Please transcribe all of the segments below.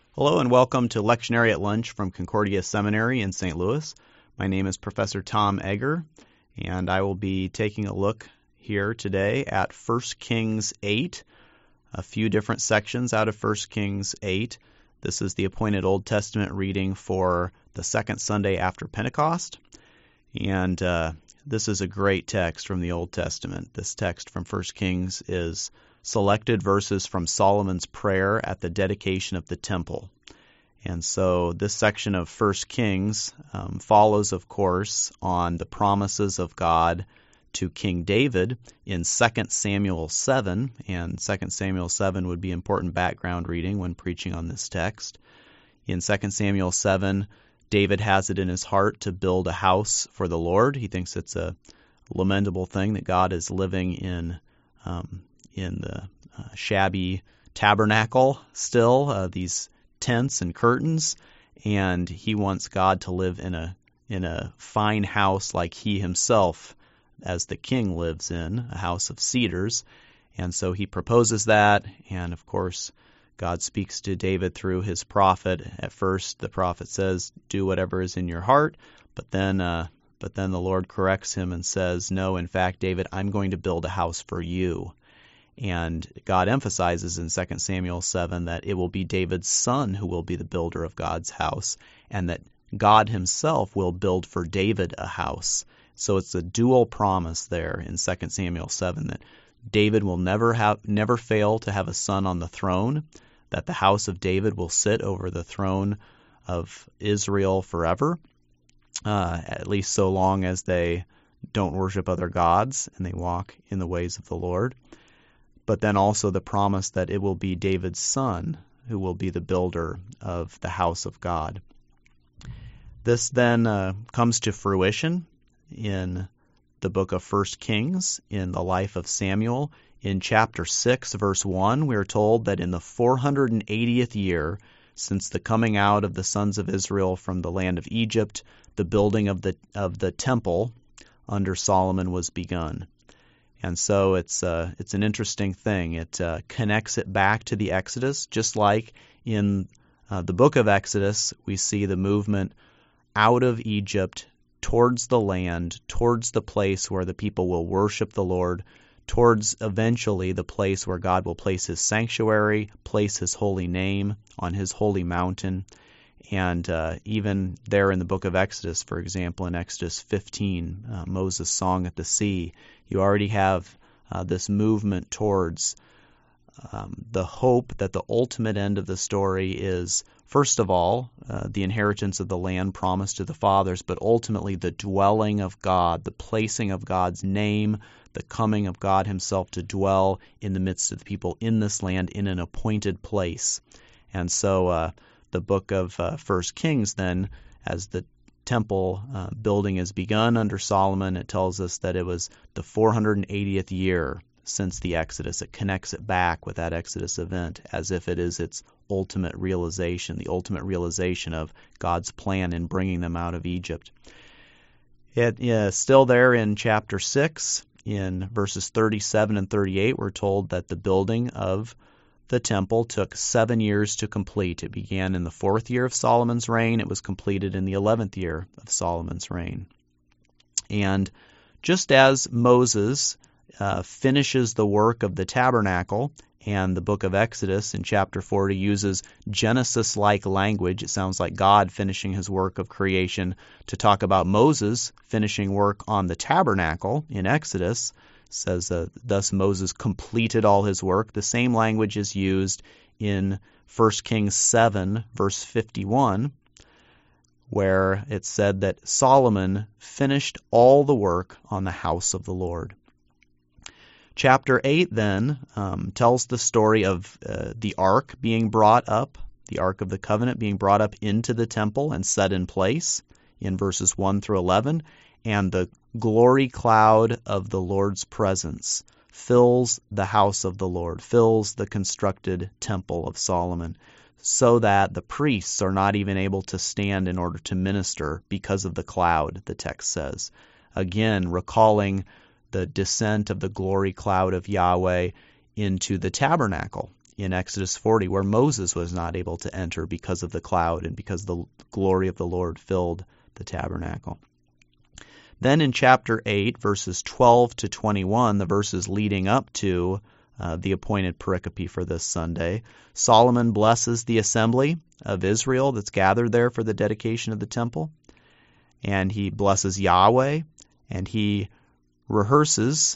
Hello and welcome to Lectionary at Lunch from Concordia Seminary in St. Louis. My name is Professor Tom Egger, and I will be taking a look here today at 1 Kings 8, a few different sections out of 1 Kings 8. This is the appointed Old Testament reading for the second Sunday after Pentecost, and this is a great text from the Old Testament. This text from 1 Kings is selected verses from Solomon's prayer at the dedication of the temple. And so this section of 1 Kings follows, of course, on the promises of God to King David in 2 Samuel 7, and 2 Samuel 7 would be important background reading when preaching on this text. In 2 Samuel 7, David has it in his heart to build a house for the Lord. He thinks it's a lamentable thing that God is living in the shabby tabernacle still, these tents and curtains, and he wants God to live in a fine house like he himself, as the king, lives in, a house of cedars. And so he proposes that, and of course God speaks to David through his prophet. At first the prophet says, do whatever is in your heart, but then the Lord corrects him and says, no, in fact, David, I'm going to build a house for you. And God emphasizes in 2 Samuel 7 that it will be David's son who will be the builder of God's house, and that God himself will build for David a house. So it's a dual promise there in 2 Samuel 7 that David will never fail to have a son on the throne, that the house of David will sit over the throne of Israel forever, at least so long as they don't worship other gods and they walk in the ways of the Lord. But then also the promise that it will be David's son who will be the builder of the house of God. This then comes to fruition in the book of 1 Kings, in the life of Samuel. In chapter 6, verse 1, we are told that in the 480th year since the coming out of the sons of Israel from the land of Egypt, the building of the temple under Solomon was begun. And so it's an interesting thing. It connects it back to the Exodus, just like in the book of Exodus, we see the movement out of Egypt towards the land, towards the place where the people will worship the Lord, towards eventually the place where God will place his sanctuary, place his holy name on his holy mountain. And even there in the book of Exodus, for example, in Exodus 15, Moses' song at the sea, you already have this movement towards the hope that the ultimate end of the story is, first of all, the inheritance of the land promised to the fathers, but ultimately the dwelling of God, the placing of God's name, the coming of God himself to dwell in the midst of the people in this land in an appointed place. And so the book of 1 Kings then, as the temple building is begun under Solomon, it tells us that it was the 480th year since the Exodus. It connects it back with that Exodus event as if it is its ultimate realization, the ultimate realization of God's plan in bringing them out of Egypt. It is still there in chapter 6, in verses 37 and 38, we're told that the building of the temple took 7 years to complete. It began in the 4th year of Solomon's reign. It was completed in the 11th year of Solomon's reign. And just as Moses finishes the work of the tabernacle, and the book of Exodus in chapter 40 uses Genesis-like language, it sounds like God finishing his work of creation, to talk about Moses finishing work on the tabernacle in Exodus. Says, thus Moses completed all his work. The same language is used in 1 Kings 7, verse 51, where it said that Solomon finished all the work on the house of the Lord. Chapter 8 then tells the story of the ark being brought up, the Ark of the Covenant being brought up into the temple and set in place in verses 1 through 11, and the glory cloud of the Lord's presence fills the house of the Lord, fills the constructed temple of Solomon, so that the priests are not even able to stand in order to minister because of the cloud, the text says. Again, recalling the descent of the glory cloud of Yahweh into the tabernacle in Exodus 40, where Moses was not able to enter because of the cloud and because the glory of the Lord filled the tabernacle. Then in chapter 8, verses 12 to 21, the verses leading up to the appointed pericope for this Sunday, Solomon blesses the assembly of Israel that's gathered there for the dedication of the temple, and he blesses Yahweh, and he rehearses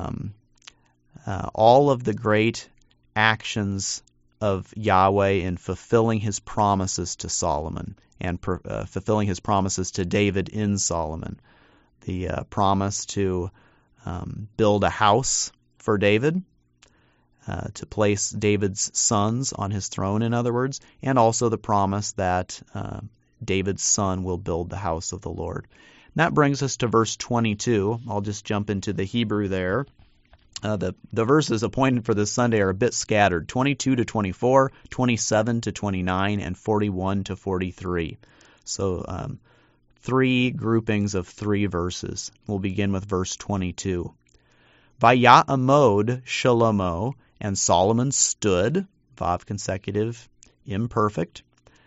all of the great actions of Yahweh in fulfilling his promises to Solomon and fulfilling his promises to David in Solomon. The promise to build a house for David, to place David's sons on his throne, in other words, and also the promise that David's son will build the house of the Lord. And that brings us to verse 22. I'll just jump into the Hebrew there. The verses appointed for this Sunday are a bit scattered: 22 to 24, 27 to 29, and 41 to 43. So 3 groupings of 3 verses. We'll begin with verse 22. Vaya'amod Shalomo, and Solomon stood, vav consecutive, imperfect,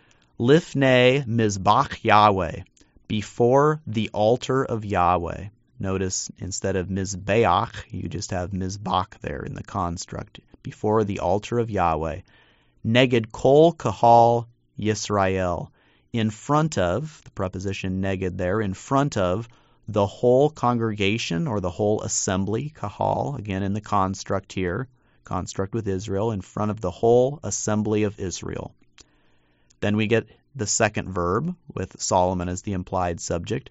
lifnei mizbach Yahweh, before the altar of Yahweh. Notice instead of mizbeach, you just have mizbach there in the construct. Before the altar of Yahweh. Neged kol kahal Yisrael. In front of, the preposition neged there, in front of the whole congregation or the whole assembly, kahal, again in the construct here, construct with Israel, in front of the whole assembly of Israel. Then we get the second verb with Solomon as the implied subject,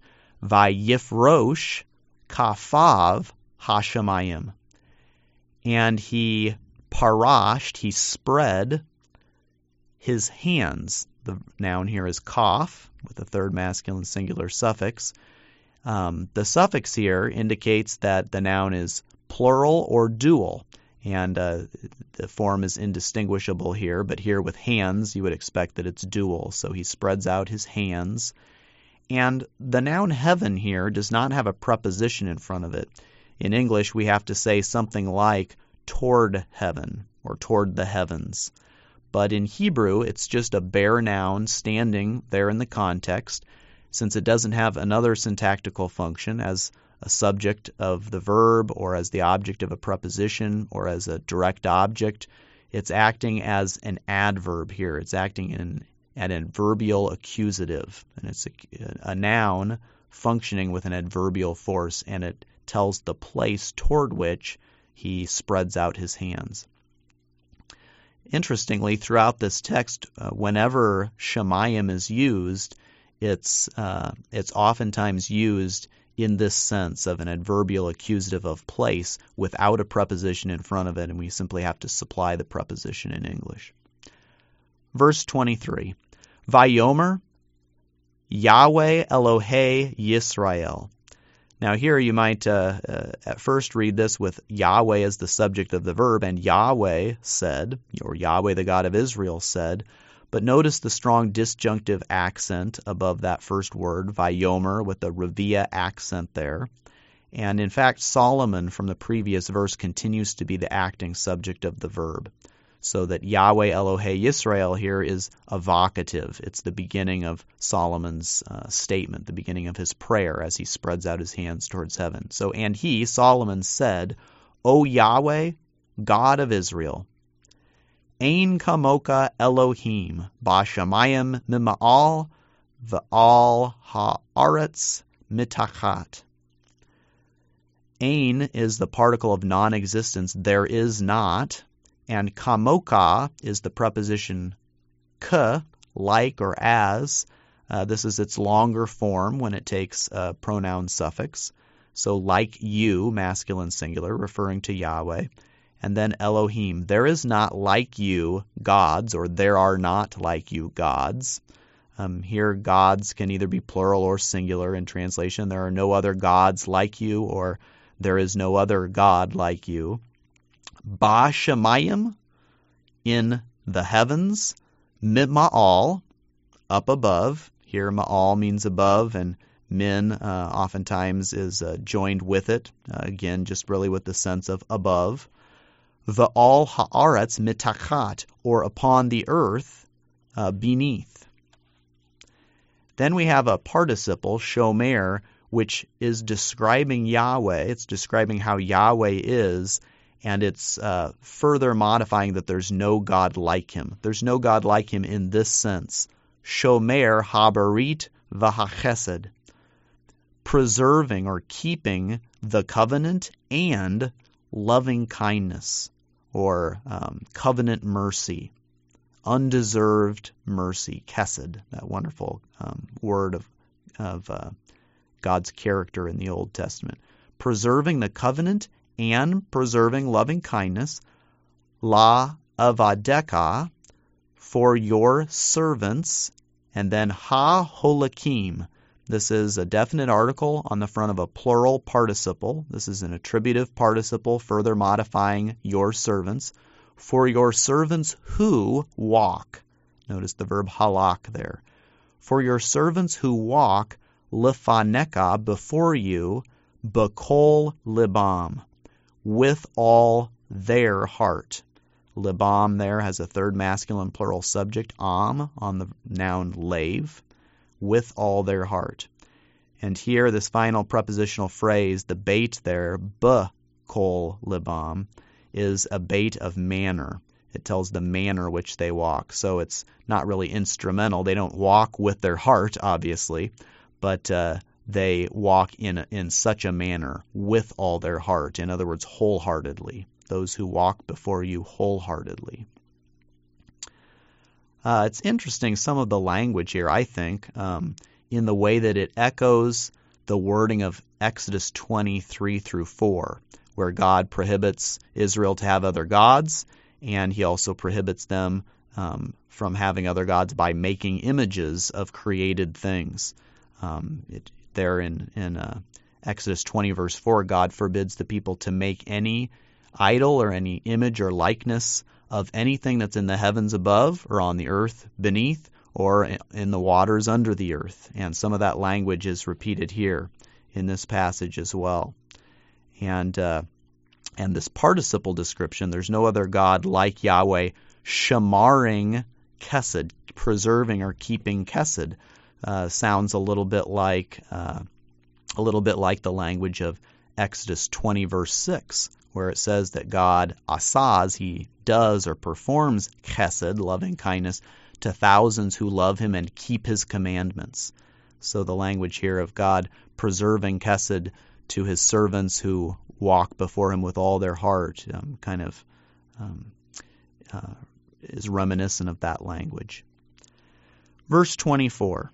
vayifrosh kafav hashamayim. And he parashed, he spread his hands. The noun here is kaf, with the third masculine singular suffix. The suffix here indicates that the noun is plural or dual, and the form is indistinguishable here, but here with hands you would expect that it's dual, so he spreads out his hands. And the noun heaven here does not have a preposition in front of it. In English we have to say something like toward heaven or toward the heavens. But in Hebrew it's just a bare noun standing there in the context, since it doesn't have another syntactical function as a subject of the verb or as the object of a preposition or as a direct object. It's acting as an adverb here. It's acting in an adverbial accusative, and it's a noun functioning with an adverbial force, and it tells the place toward which he spreads out his hands. Interestingly, throughout this text, whenever Shemayim is used, it's oftentimes used in this sense of an adverbial accusative of place without a preposition in front of it, and we simply have to supply the preposition in English. Verse 23, Vayomer Yahweh Elohei Yisrael. Now here you might at first read this with Yahweh as the subject of the verb, and Yahweh said, or Yahweh the God of Israel said, but notice the strong disjunctive accent above that first word, Vayomer, with the Revia accent there. And in fact, Solomon from the previous verse continues to be the acting subject of the verb, so that Yahweh Elohei Yisrael here is a vocative. It's the beginning of Solomon's statement, the beginning of his prayer as he spreads out his hands towards heaven. So, and he, Solomon, said, O Yahweh, God of Israel, Ein kamoka Elohim, ba'shamayim mima'al, v'al ha'aretz mitachat. Ein is the particle of non-existence, there is not, and kamoka is the preposition ka, like or as. This is its longer form when it takes a pronoun suffix. So like you, masculine singular, referring to Yahweh. And then Elohim. There is not like you gods, or there are not like you gods. Here gods can either be plural or singular in translation. There are no other gods like you, or there is no other God like you. Ba Shemayim, in the heavens. Ma'al, up above. Here Ma'al means above, and min oftentimes is joined with it. Again, just really with the sense of above. V'al ha'aretz mitachat, or upon the earth beneath. Then we have a participle, shomer, which is describing Yahweh. It's describing how Yahweh is, and it's further modifying that there's no God like him. There's no God like him in this sense. Shomer habarit v'hachesed, preserving or keeping the covenant and loving kindness, or covenant mercy, undeserved mercy, chesed, that wonderful word of God's character in the Old Testament. Preserving the covenant and preserving loving kindness, la avadeka, for your servants, and then ha holakim. This is a definite article on the front of a plural participle. This is an attributive participle, further modifying your servants. For your servants who walk. Notice the verb halak there. For your servants who walk, lefaneka, before you, bekol libam, with all their heart. Libam there has a third masculine plural subject, am, on the noun lave, with all their heart. And here, this final prepositional phrase, the bait there, bekol libam, is a bait of manner. It tells the manner which they walk. So it's not really instrumental. They don't walk with their heart, obviously, but they walk in such a manner, with all their heart. In other words, wholeheartedly. Those who walk before you wholeheartedly. It's interesting, some of the language here, I think, in the way that it echoes the wording of Exodus 23 through 4, where God prohibits Israel to have other gods, and he also prohibits them from having other gods by making images of created things. There in Exodus 20, verse 4, God forbids the people to make any idol or any image or likeness of anything that's in the heavens above or on the earth beneath or in the waters under the earth. And some of that language is repeated here in this passage as well. And this participle description, there's no other God like Yahweh, shamaring chesed, preserving or keeping chesed, sounds a little bit like the language of Exodus 20 verse 6, where it says that God asaz, he does or performs chesed, loving kindness, to thousands who love him and keep his commandments. So the language here of God preserving chesed to his servants who walk before him with all their heart is reminiscent of that language. Verse 24.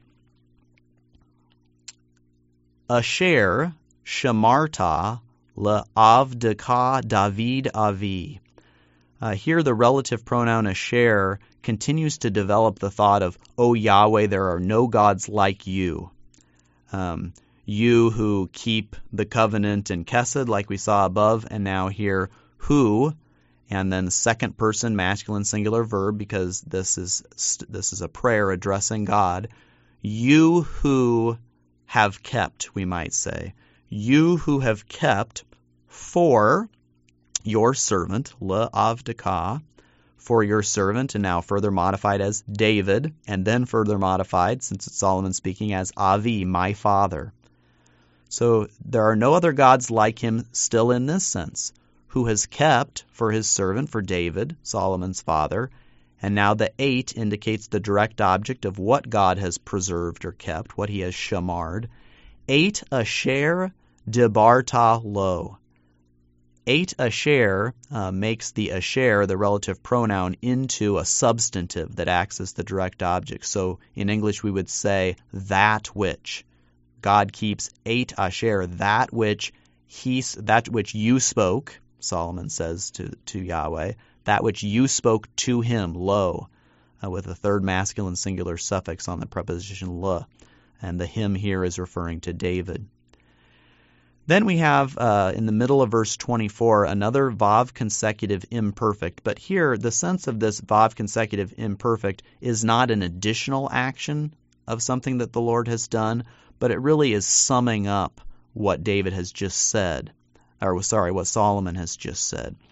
Asher shamarta le'avdeka David avi. Here the relative pronoun asher continues to develop the thought of, O Yahweh, there are no gods like you. You who keep the covenant and chesed, like we saw above, and now here, who, and then second person masculine singular verb, because this is a prayer addressing God. You who have kept, we might say. You who have kept for your servant, le'avdeka, for your servant, and now further modified as David, and then further modified, since it's Solomon speaking, as Avi, my father. So there are no other gods like him still in this sense, who has kept for his servant, for David, Solomon's father, and now the 8 indicates the direct object of what God has preserved or kept, what he has shamarred. 8 asher debarta lo. 8 asher makes the asher, the relative pronoun, into a substantive that acts as the direct object. So in English we would say that which. God keeps 8 asher, that which you spoke, Solomon says to Yahweh, that which you spoke to him, lo, with a third masculine singular suffix on the preposition le. And the him here is referring to David. Then we have, in the middle of verse 24, another vav consecutive imperfect. But here, the sense of this vav consecutive imperfect is not an additional action of something that the Lord has done, but it really is summing up what David has just said, what Solomon has just said.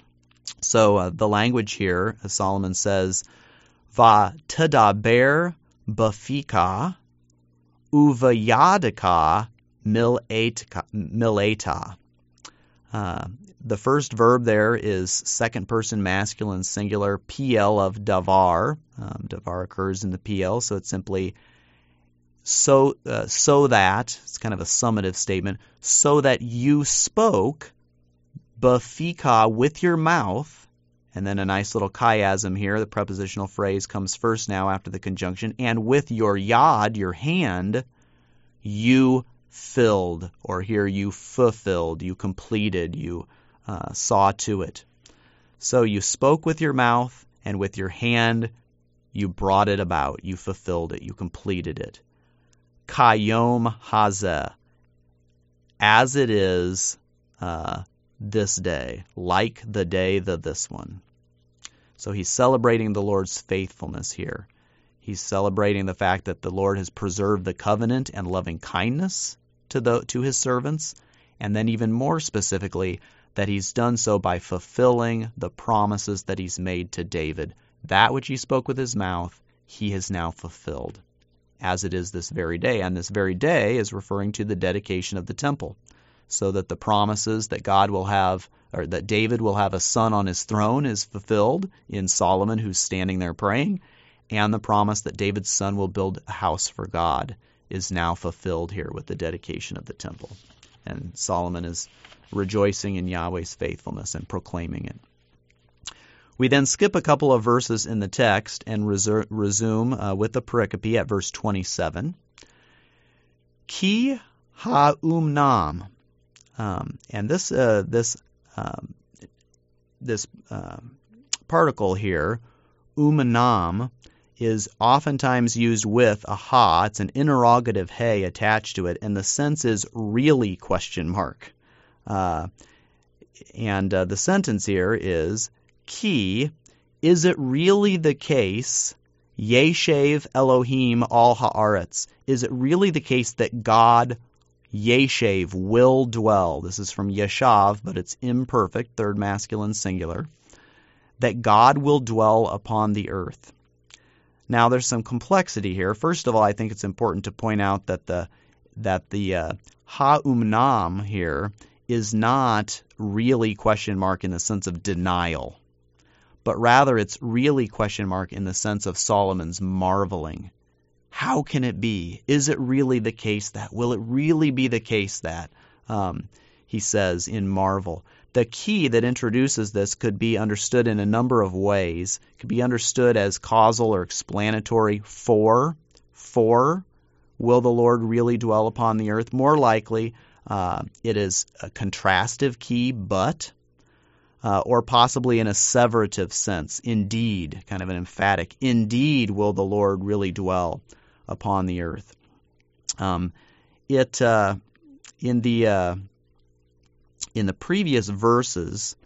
So the language here, as Solomon says, Va tedaber bafika uvayadika mileta. The first verb there is second person masculine singular, PL of davar. Davar occurs in the PL, so it's simply so that, it's kind of a summative statement, so that you spoke bafika with your mouth, and then a nice little chiasm here. The prepositional phrase comes first now after the conjunction, and with your yad, your hand, you filled, or here you fulfilled, you completed, you saw to it. So you spoke with your mouth, and with your hand you brought it about, you fulfilled it, you completed it. Kayom hazeh, as it is this day, like the day this one. So he's celebrating the Lord's faithfulness here. He's celebrating the fact that the Lord has preserved the covenant and loving kindness to his servants, and then even more specifically, that he's done so by fulfilling the promises that he's made to David. That which he spoke with his mouth, he has now fulfilled, as it is this very day. And this very day is referring to the dedication of the temple, so that the promises that God will have, or that David will have a son on his throne, is fulfilled in Solomon, who's standing there praying, and the promise that David's son will build a house for God is now fulfilled here with the dedication of the temple. And Solomon is rejoicing in Yahweh's faithfulness and proclaiming it. We then skip a couple of verses in the text and resume with the pericope at verse 27. Ki ha'umnam. And this particle here, umnam, is oftentimes used with a ha. It's an interrogative hey attached to it, and the sense is really ? And the sentence here is, Ki, is it really the case, Yeshev Elohim al haaretz, is it really the case that God, Yeshev, will dwell? This is from Yeshav, but it's imperfect, third masculine singular, that God will dwell upon the earth. Now, there's some complexity here. First of all, I think it's important to point out that the ha'umnam here is not really ? In the sense of denial, but rather it's really ? In the sense of Solomon's marveling. How can it be? Is it really the case that? Will it really be the case that? He says in marvel. The key that introduces this could be understood in a number of ways. It could be understood as causal or explanatory. For, will the Lord really dwell upon the earth? More likely, it is a contrastive key, but, or possibly in a asseverative sense. Indeed, kind of an emphatic. Indeed, will the Lord really dwell upon the earth? In the previous verses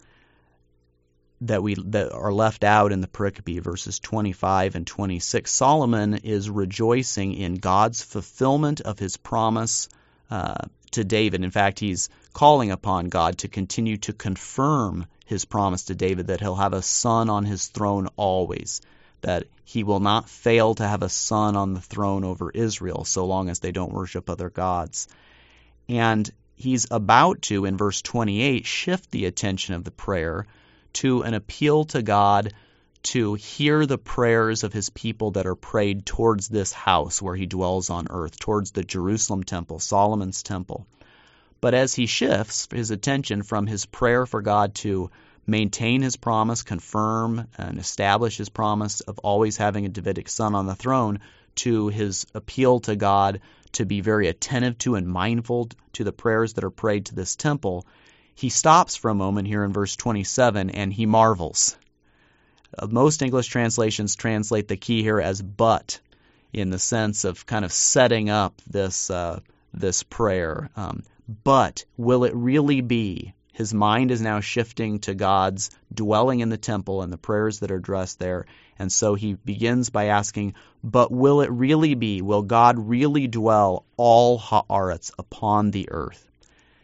that are left out in the pericope, verses 25 and 26, Solomon is rejoicing in God's fulfillment of his promise to David. In fact, he's calling upon God to continue to confirm his promise to David that he'll have a son on his throne always, that he will not fail to have a son on the throne over Israel so long as they don't worship other gods. And he's about to, in verse 28, shift the attention of the prayer to an appeal to God to hear the prayers of his people that are prayed towards this house where he dwells on earth, towards the Jerusalem temple, Solomon's temple. But as he shifts his attention from his prayer for God to maintain his promise, confirm and establish his promise of always having a Davidic son on the throne, to his appeal to God to be very attentive to and mindful to the prayers that are prayed to this temple, he stops for a moment here in verse 27 and he marvels. Most English translations translate the key here as but, in the sense of kind of setting up this prayer. But will it really be? His mind is now shifting to God's dwelling in the temple and the prayers that are addressed there. And so he begins by asking, but will it really be? Will God really dwell all haaretz upon the earth?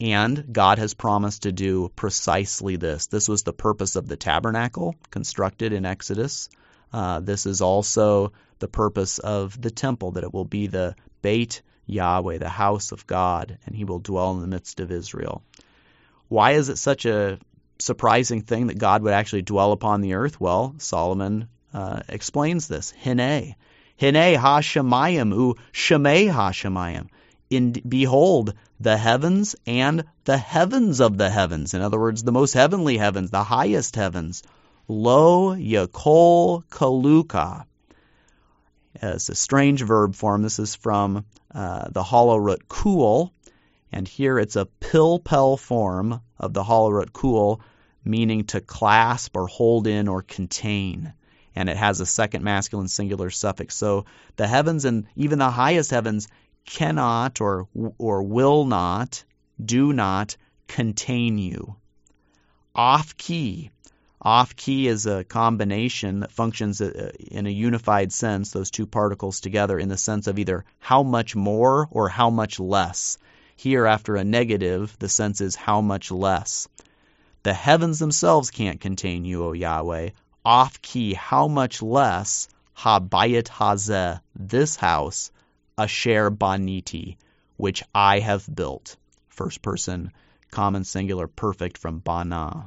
And God has promised to do precisely this. This was the purpose of the tabernacle constructed in Exodus. This is also the purpose of the temple, that it will be the Beit Yahweh, the house of God, and he will dwell in the midst of Israel. Why is it such a surprising thing that God would actually dwell upon the earth? Well, Solomon explains this. Hine ha-shemayim u shemei ha-shemayim. Behold, the heavens and the heavens of the heavens. In other words, the most heavenly heavens, the highest heavens. Lo yakol kaluka. It's a strange verb form. This is from the hollow root kul, and here it's a pilpel form of the hollow root kul, meaning to clasp or hold in or contain. And it has a second masculine singular suffix. So the heavens and even the highest heavens cannot or will not, do not contain you. Off key. Off key is a combination that functions in a unified sense, those two particles together, in the sense of either how much more or how much less. Here, after a negative, the sense is how much less. The heavens themselves can't contain you, O Yahweh. Off key, how much less, habayit hazeh, this house, asher baniti, which I have built. First person, common singular perfect from bana.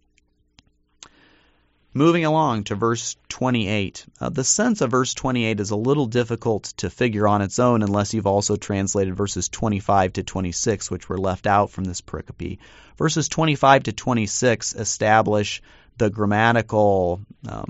Moving along to verse 28. The sense of verse 28 is a little difficult to figure on its own unless you've also translated verses 25 to 26, which were left out from this pericope. Verses 25 to 26 establish the grammatical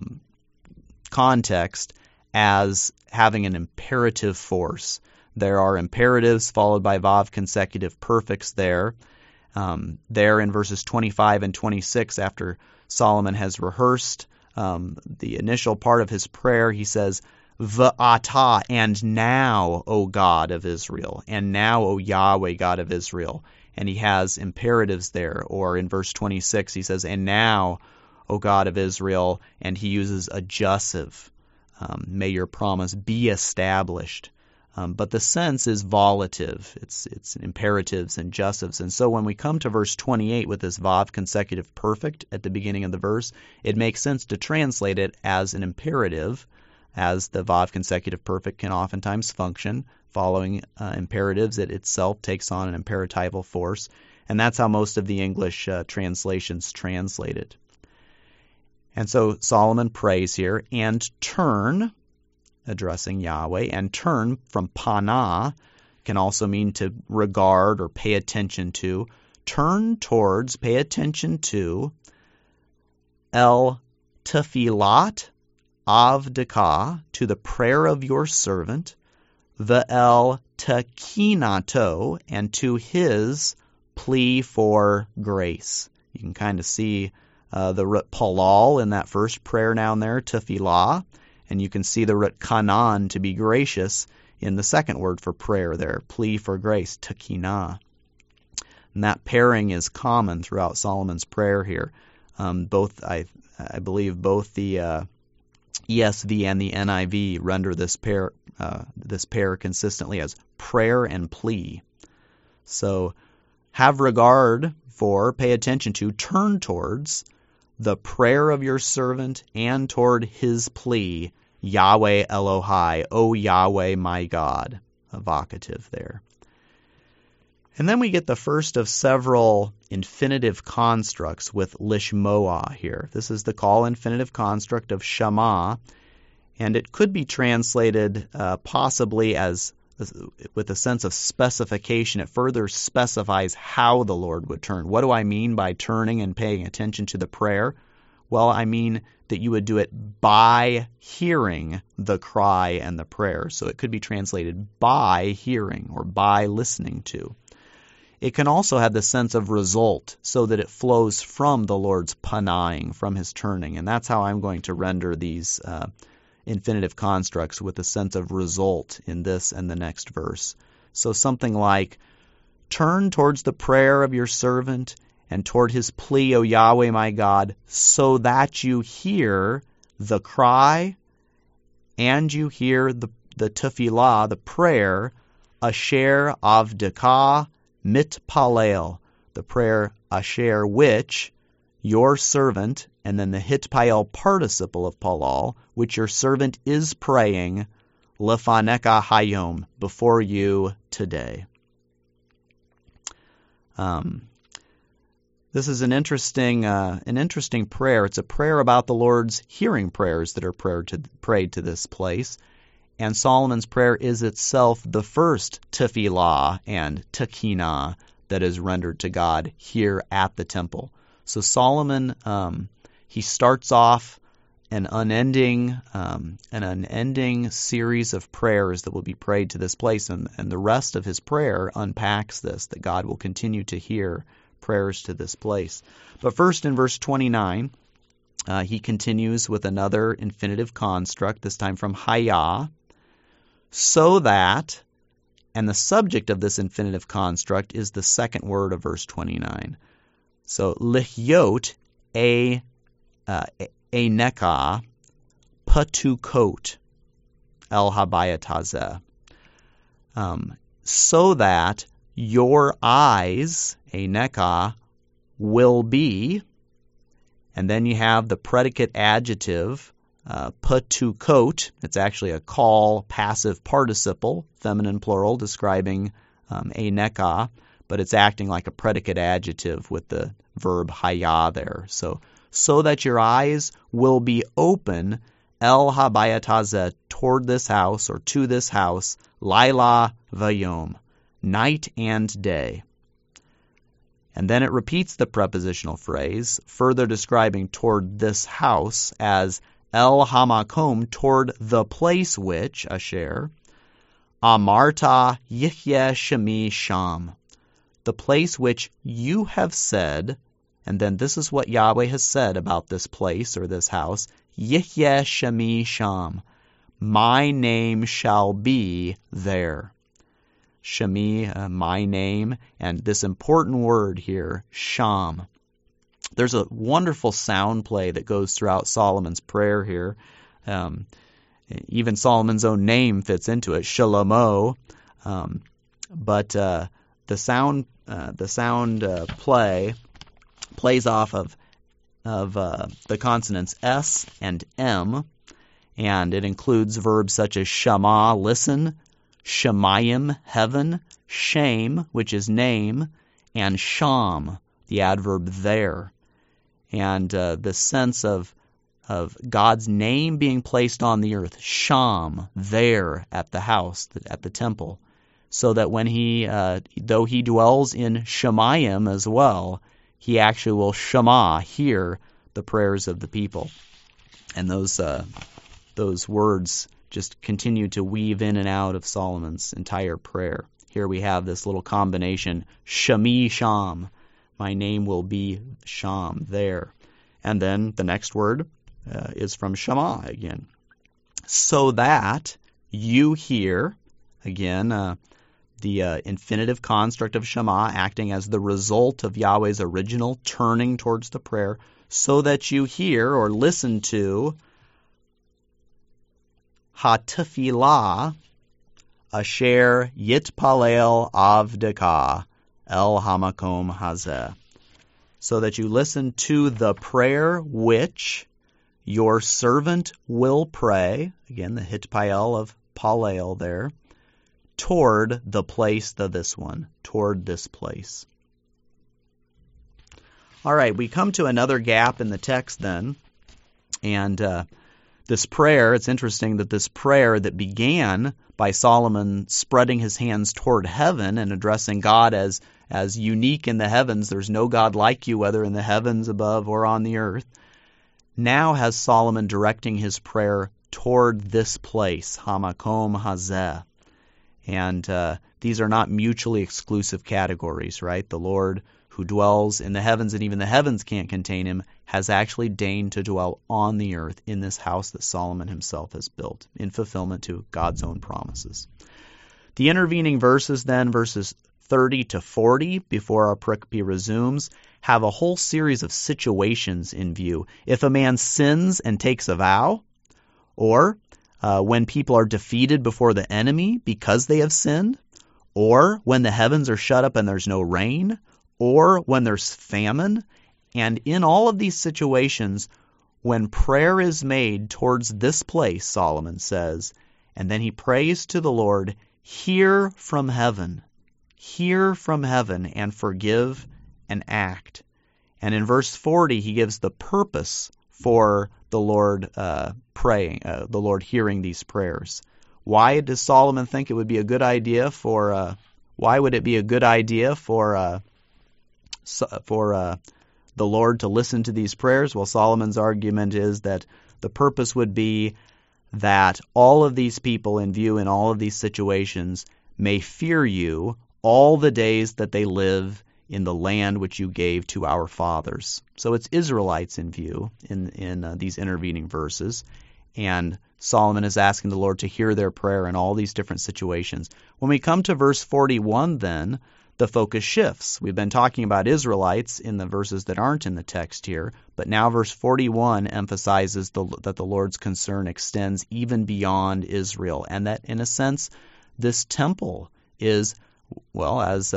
context as having an imperative force. There are imperatives followed by vav consecutive perfects there. There in verses 25 and 26, after Solomon has rehearsed the initial part of his prayer, he says, V'ata, and now, O God of Israel, and now, O Yahweh, God of Israel. And he has imperatives there. Or in verse 26, he says, and now, O God of Israel, and he uses a jussive. May your promise be established. But the sense is volative. It's imperatives and jussives. And so when we come to verse 28 with this vav consecutive perfect at the beginning of the verse, it makes sense to translate it as an imperative, as the vav consecutive perfect can oftentimes function. Following imperatives, it itself takes on an imperatival force. And that's how most of the English translations translate it. And so Solomon prays here, and turn, addressing Yahweh, and turn from pana can also mean to regard or pay attention to. Turn towards, pay attention to, el tefilat avdika, to the prayer of your servant, the el tekinato, and to his plea for grace. You can kind of see the root palal in that first prayer noun there, tefilah. And you can see the root kanan, to be gracious, in the second word for prayer there, plea for grace, tekina. And that pairing is common throughout Solomon's prayer here. I believe both the ESV and the NIV render this pair consistently as prayer and plea. So have regard for, pay attention to, turn towards the prayer of your servant and toward his plea, Yahweh Elohai, O Yahweh my God, a vocative there. And then we get the first of several infinitive constructs with lishmoah here. This is the call infinitive construct of shama, and it could be translated possibly as with a sense of specification. It further specifies how the Lord would turn. What do I mean by turning and paying attention to the prayer? Well, I mean that you would do it by hearing the cry and the prayer. So it could be translated by hearing or by listening to. It can also have the sense of result, so that it flows from the Lord's panaying, from his turning. And that's how I'm going to render these infinitive constructs, with a sense of result in this and the next verse. So something like, turn towards the prayer of your servant and toward his plea, O Yahweh my God, so that you hear the cry and you hear the tefillah, the prayer, asher avdika mitpalel, the prayer asher, which your servant, and then the hitpael participle of palal, which your servant is praying, lefaneka hayom, before you today. This is an interesting prayer. It's a prayer about the Lord's hearing prayers that are prayed to this place. And Solomon's prayer is itself the first tefillah and takina that is rendered to God here at the temple. So Solomon, he starts off an unending series of prayers that will be prayed to this place, and the rest of his prayer unpacks this, that God will continue to hear prayers to this place. But first in verse 29, he continues with another infinitive construct, this time from Hayah, so that, and the subject of this infinitive construct is the second word of verse 29. So, lihyot neka patukot el habayat hazeh. So that your eyes, neka, will be, and then you have the predicate adjective, patukot. It's actually a call passive participle, feminine plural, describing neka, but it's acting like a predicate adjective with the verb hayah there. So that your eyes will be open, el habayat hazeh, toward this house, or to this house, laila vayom, night and day. And then it repeats the prepositional phrase, further describing toward this house as el hamakom, toward the place which, asher, amarta yihyeh shemi sham, the place which you have said, and then this is what Yahweh has said about this place or this house, yihyeh shemi sham, my name shall be there. Shemi, my name, and this important word here, sham. There's a wonderful sound play that goes throughout Solomon's prayer here. Even Solomon's own name fits into it, Shalomo. But the sound play plays off of the consonants S and M, and it includes verbs such as shama, listen, shemayim, heaven, shame, which is name, and sham, the adverb there. And the sense of God's name being placed on the earth, sham, there at the house, at the temple, so that when he, though he dwells in shemayim as well, he actually will shema, hear the prayers of the people. And those words just continue to weave in and out of Solomon's entire prayer. Here we have this little combination, Shemi Sham, my name will be Sham, there. And then the next word is from Shema again. So that you hear, again, the infinitive construct of Shema acting as the result of Yahweh's original turning towards the prayer, so that you hear or listen to ha-tefillah asher yitpalel avdeka el hamakom hazeh, so that you listen to the prayer which your servant will pray, again the hitpael of palel there, toward the place of this one, toward this place. All right, we come to another gap in the text then, and this prayer, it's interesting that this prayer that began by Solomon spreading his hands toward heaven and addressing God as unique in the heavens, there's no God like you, whether in the heavens above or on the earth, now has Solomon directing his prayer toward this place, Hamakom Hazeh. And these are not mutually exclusive categories, right? The Lord who dwells in the heavens, and even the heavens can't contain him, has actually deigned to dwell on the earth in this house that Solomon himself has built, in fulfillment to God's own promises. The intervening verses then, verses 30 to 40, before our pericope resumes, have a whole series of situations in view. If a man sins and takes a vow, or when people are defeated before the enemy because they have sinned, or when the heavens are shut up and there's no rain, or when there's famine. And in all of these situations, when prayer is made towards this place, Solomon says, and then he prays to the Lord, hear from heaven, and forgive and act. And in verse 40, he gives the purpose for the Lord praying, the Lord hearing these prayers. Why does Solomon think it would be a good idea for? Why would it be a good idea for the Lord to listen to these prayers? Well, Solomon's argument is that the purpose would be that all of these people in view in all of these situations may fear you all the days that they live in the land which you gave to our fathers. So it's Israelites in view in these intervening verses. And Solomon is asking the Lord to hear their prayer in all these different situations. When we come to verse 41 then, the focus shifts. We've been talking about Israelites in the verses that aren't in the text here, but now verse 41 emphasizes that the Lord's concern extends even beyond Israel, and that in a sense this temple is, well, as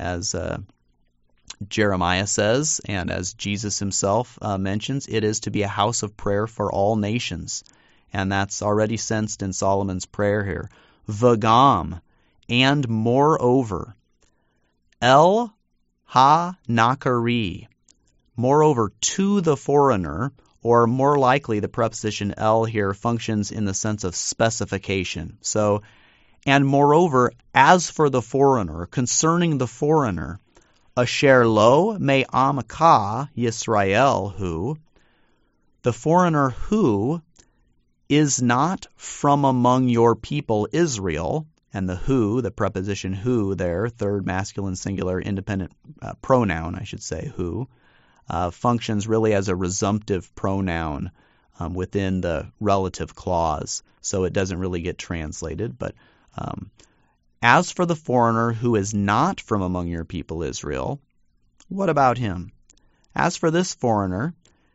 Jeremiah says, and as Jesus himself mentions, it is to be a house of prayer for all nations. And that's already sensed in Solomon's prayer here. Vagam, and moreover, El ha-nakari, moreover to the foreigner, or more likely the preposition el here functions in the sense of specification. So, and moreover, as for the foreigner, concerning the foreigner, asher lo me amka Yisrael hu, the foreigner who is not from among your people Israel, and the who, the preposition who there, third masculine singular independent pronoun, I should say, who, functions really as a resumptive pronoun within the relative clause, so it doesn't really get translated. But as for the foreigner who is not from among your people Israel, what about him? As for this foreigner,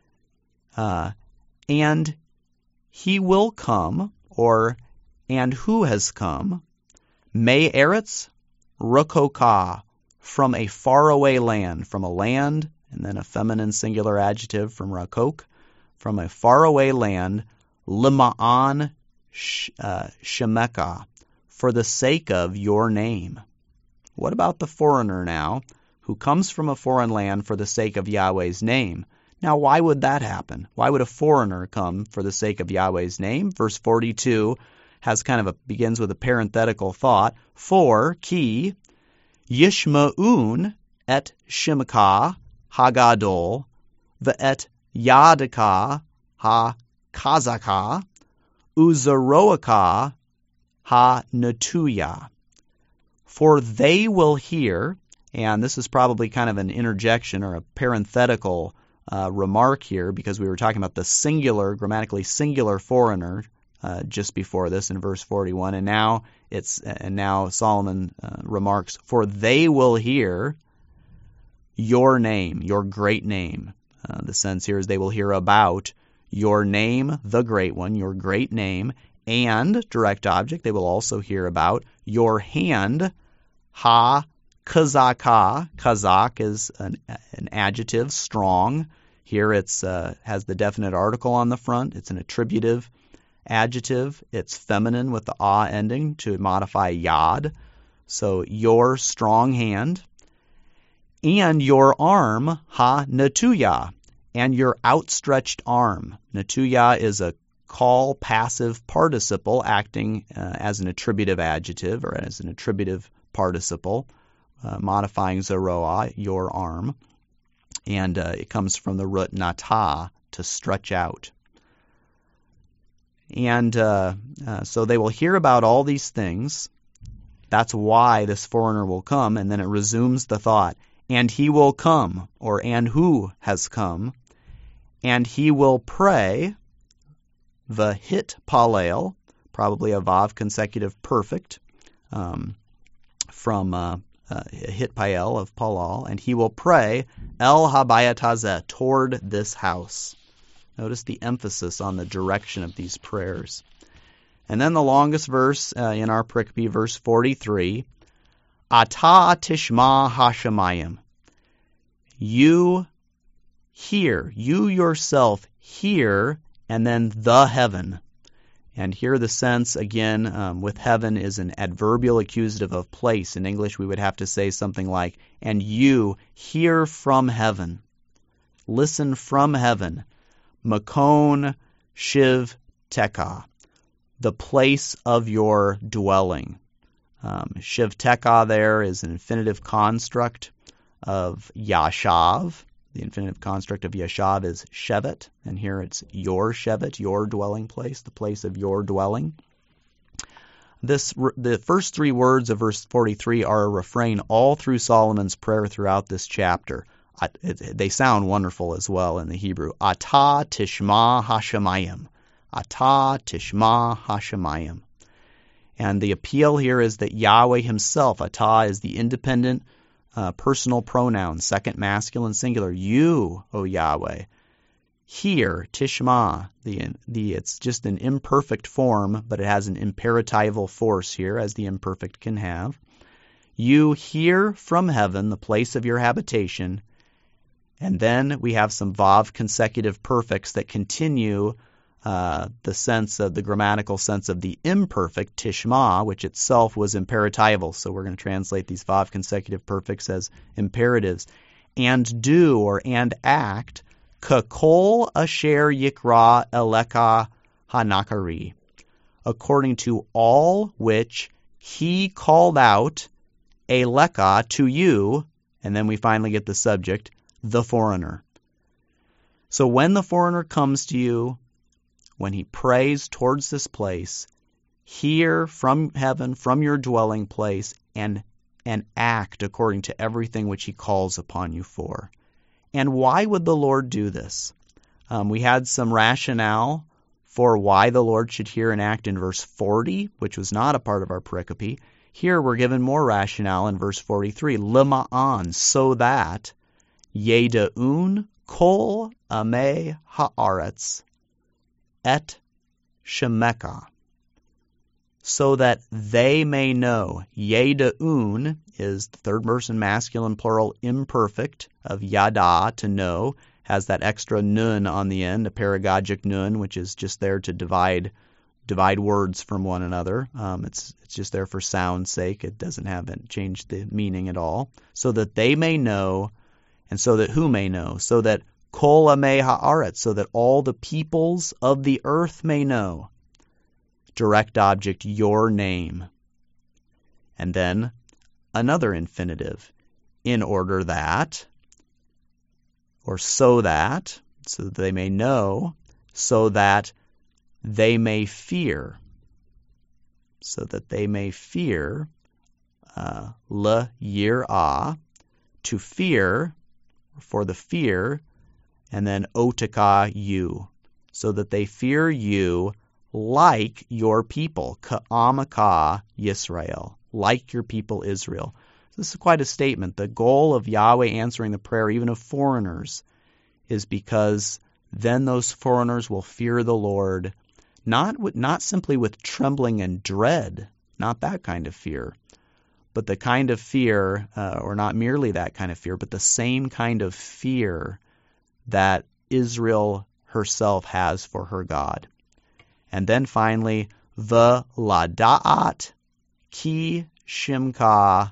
and he will come, or and who has come, Me Eretz Rakoka, from a faraway land, from a land, and then a feminine singular adjective from Rakok, from a faraway land, Lima'an Shemeka, for the sake of your name. What about the foreigner now, who comes from a foreign land for the sake of Yahweh's name? Now, why would that happen? Why would a foreigner come for the sake of Yahweh's name? Verse 42 begins with a parenthetical thought. For ki yishma'un et shimka hagadol ve'et yadaka ha-kazaka uzaroaka ha-natuya. For they will hear, and this is probably kind of an interjection or a parenthetical remark here, because we were talking about the singular, grammatically singular foreigner just before this in verse 41, and now Solomon remarks, for they will hear your name, your great name. The sense here is they will hear about your name, the great one, your great name, and, direct object, they will also hear about your hand, ha-kazaka. Kazak is an adjective, strong. Here it's has the definite article on the front. It's an attributive adjective. It's feminine with the ah ending to modify yad. So your strong hand, and your arm, ha-natuya, and your outstretched arm. Natuya is a call passive participle acting as an attributive adjective or as an attributive participle, modifying zeroa, your arm. And it comes from the root nata, to stretch out. And so they will hear about all these things. That's why this foreigner will come. And then it resumes the thought. And he will come, or and who has come, and he will pray, the hit palel, probably a vav consecutive perfect, from hit pael of palal, and he will pray el habayat hazeh, toward this house. Notice the emphasis on the direction of these prayers. And then the longest verse in our Prikbi, verse 43, Ata tishma hashemayim, You hear, you yourself hear, and then the heaven. And here the sense, again, with heaven is an adverbial accusative of place. In English, we would have to say something like, and you hear from heaven. Listen from heaven. Makon Shiv Teka, the place of your dwelling. Shiv Teka there is an infinitive construct of Yashav. The infinitive construct of Yashav is Shevet, and here it's your Shevet, your dwelling place, the place of your dwelling. The first three words of verse 43 are a refrain all through Solomon's prayer throughout this chapter. They sound wonderful as well in the Hebrew. Atah tishma hashemayim. Atah tishma hashemayim. And the appeal here is that Yahweh himself, Atah, is the independent personal pronoun, second masculine singular. You, O Yahweh. Here, tishma, it's just an imperfect form, but it has an imperatival force here, as the imperfect can have. You hear from heaven, the place of your habitation. And then we have some vav consecutive perfects that continue the grammatical sense of the imperfect, tishma, which itself was imperatival. So we're going to translate these vav consecutive perfects as imperatives. And do, or and act, kakol asher yikra eleka hanakari, according to all which he called out eleka to you, and then we finally get the subject, the foreigner. So when the foreigner comes to you, when he prays towards this place, hear from heaven, from your dwelling place, and act according to everything which he calls upon you for. And why would the Lord do this? We had some rationale for why the Lord should hear and act in verse 40, which was not a part of our pericope. Here we're given more rationale in verse 43, lema'an, so that yedaun kol amei haaretz et shemeka, so that they may know. Yedaun is the third person masculine plural imperfect of yada, to know, has that extra nun on the end, a paragogic nun, which is just there to divide words from one another. It's just there for sound's sake. It haven't changed the meaning at all. So that they may know, and so that who may know, so that kol amei haaretz, so that all the peoples of the earth may know. Direct object, your name. And then another infinitive, in order that, or so that they may know, so that they may fear. So that they may fear, le yirah, to fear, for the fear, and then otaka, you, so that they fear you like your people, ka'amaka Yisrael, like your people Israel. This is quite a statement. The goal of Yahweh answering the prayer, even of foreigners, is because then those foreigners will fear the Lord, not simply with trembling and dread, not that kind of fear, but the kind of fear, or not merely that kind of fear, but the same kind of fear that Israel herself has for her God. And then finally, the lada'at ki shimka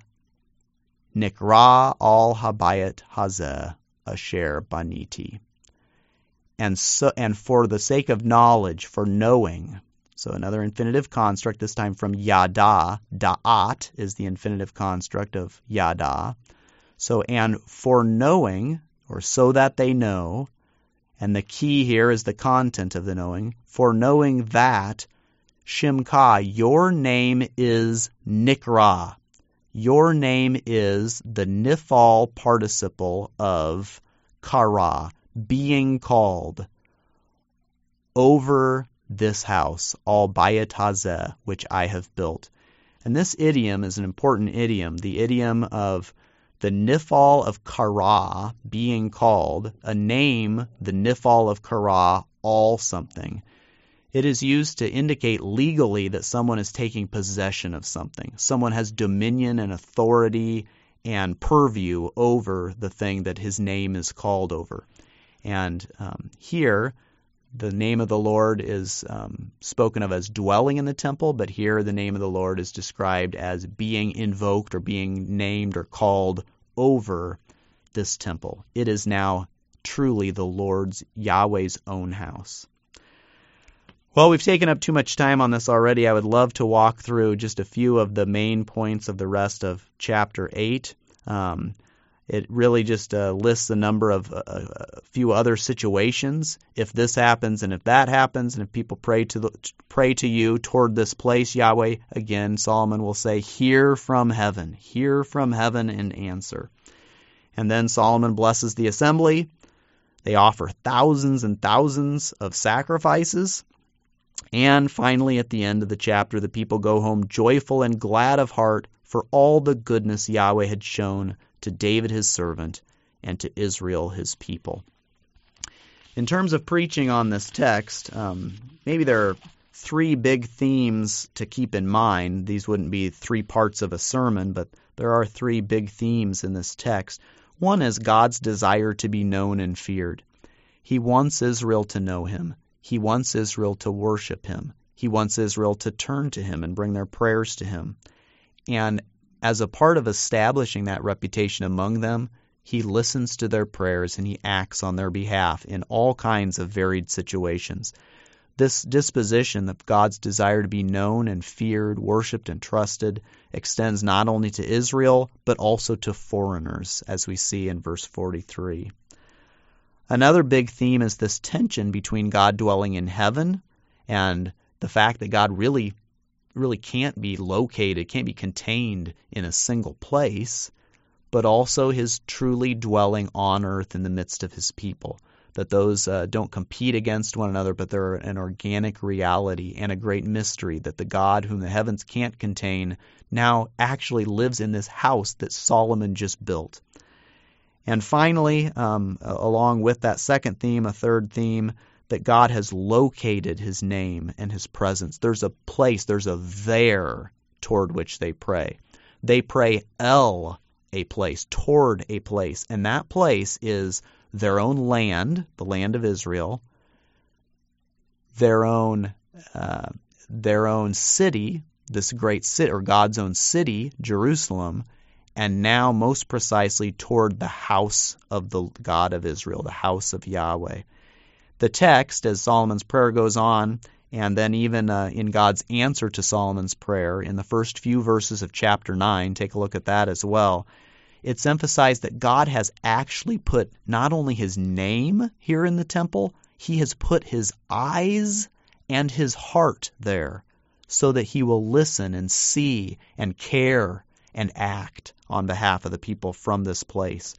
nikra al habayat hazeh asher baniti. And for the sake of knowledge, for knowing. So another infinitive construct, this time from yada. Da'at is the infinitive construct of yada. So, and for knowing, or so that they know, and the key here is the content of the knowing, for knowing that, Shimka, your name is Nikra. Your name is the nifal participle of kara, being called, over this house, al bayat hazeh, which I have built. And this idiom is an important idiom, the idiom of the nifal of kara being called, a name, the nifal of kara, all something. It is used to indicate legally that someone is taking possession of something. Someone has dominion and authority and purview over the thing that his name is called over. And here, the name of the Lord is spoken of as dwelling in the temple, but here the name of the Lord is described as being invoked or being named or called over this temple. It is now truly the Lord's, Yahweh's own house. Well, we've taken up too much time on this already. I would love to walk through just a few of the main points of the rest of chapter 8. It really just lists a number of a few other situations. If this happens and if that happens, and if people pray to you toward this place, Yahweh, again, Solomon will say, hear from heaven and answer. And then Solomon blesses the assembly. They offer thousands and thousands of sacrifices. And finally, at the end of the chapter, the people go home joyful and glad of heart for all the goodness Yahweh had shown to David his servant and to Israel his people. In terms of preaching on this text, maybe there are three big themes to keep in mind. These wouldn't be 3 parts of a sermon, but there are 3 big themes in this text. One is God's desire to be known and feared. He wants Israel to know him. He wants Israel to worship him. He wants Israel to turn to him and bring their prayers to him. And as a part of establishing that reputation among them, he listens to their prayers and he acts on their behalf in all kinds of varied situations. This disposition of God's desire to be known and feared, worshipped and trusted extends not only to Israel, but also to foreigners, as we see in verse 43. Another big theme is this tension between God dwelling in heaven and the fact that God really can't be located, can't be contained in a single place, but also his truly dwelling on earth in the midst of his people. That those don't compete against one another, but they're an organic reality and a great mystery, that the God whom the heavens can't contain now actually lives in this house that Solomon just built. And finally, along with that second theme, a third theme, that God has located his name and his presence. There's a place, there's a there toward which they pray. They pray a place, toward a place. And that place is their own land, the land of Israel, their own city, this great city, or God's own city, Jerusalem, and now most precisely toward the house of the God of Israel, the house of Yahweh. The text, as Solomon's prayer goes on, and then even in God's answer to Solomon's prayer, in the first few verses of chapter 9, take a look at that as well, it's emphasized that God has actually put not only his name here in the temple, he has put his eyes and his heart there so that he will listen and see and care and act on behalf of the people from this place.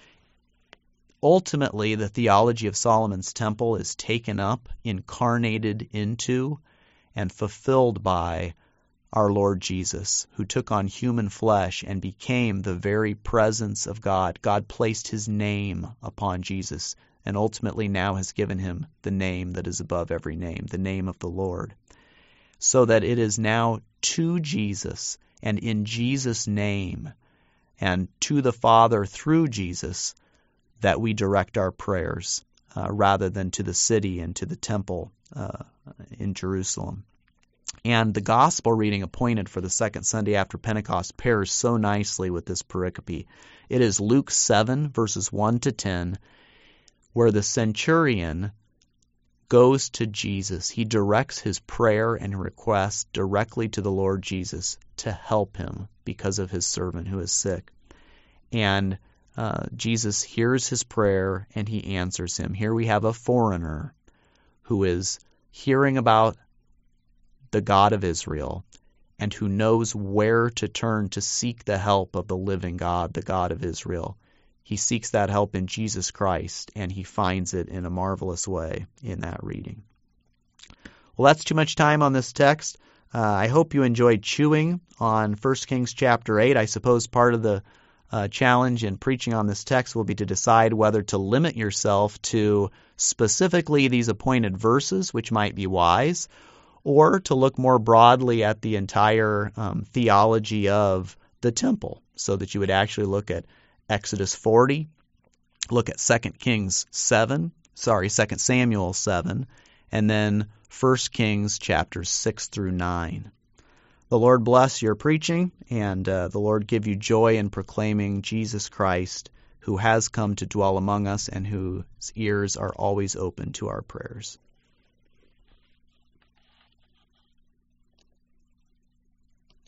Ultimately, the theology of Solomon's temple is taken up, incarnated into, and fulfilled by our Lord Jesus, who took on human flesh and became the very presence of God. God placed his name upon Jesus and ultimately now has given him the name that is above every name, the name of the Lord. So that it is now to Jesus and in Jesus' name and to the Father through Jesus that we direct our prayers rather than to the city and to the temple in Jerusalem. And the gospel reading appointed for the second Sunday after Pentecost pairs so nicely with this pericope. It is Luke 7, verses 1 to 10, where the centurion goes to Jesus. He directs his prayer and request directly to the Lord Jesus to help him because of his servant who is sick. And Jesus hears his prayer and he answers him. Here we have a foreigner who is hearing about the God of Israel and who knows where to turn to seek the help of the living God, the God of Israel. He seeks that help in Jesus Christ, and he finds it in a marvelous way in that reading. Well, that's too much time on this text. I hope you enjoyed chewing on 1 Kings chapter 8. I suppose part of the challenge in preaching on this text will be to decide whether to limit yourself to specifically these appointed verses, which might be wise, or to look more broadly at the entire theology of the temple, so that you would actually look at Exodus 40, look at 2 Samuel 7, and then 1 Kings chapters 6 through 9. The Lord bless your preaching, and the Lord give you joy in proclaiming Jesus Christ, who has come to dwell among us and whose ears are always open to our prayers.